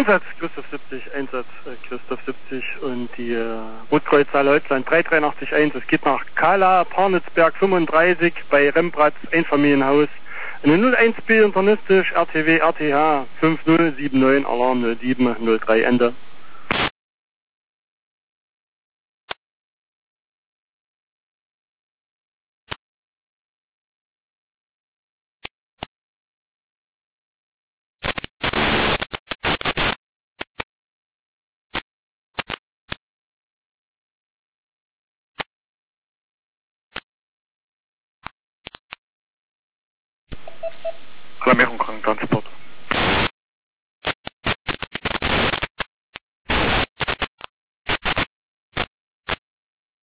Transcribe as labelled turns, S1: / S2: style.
S1: Einsatz, Christoph 70, Einsatz, Christoph 70 und die Rotkreuzhalle Holzland 3381. Es geht nach Kala, Parnitzberg 35 bei Rembrandt, Einfamilienhaus. Eine 01B internistisch, RTW, RTH 5079, Alarm 0703, Ende. Alarmierung, Krankentransport.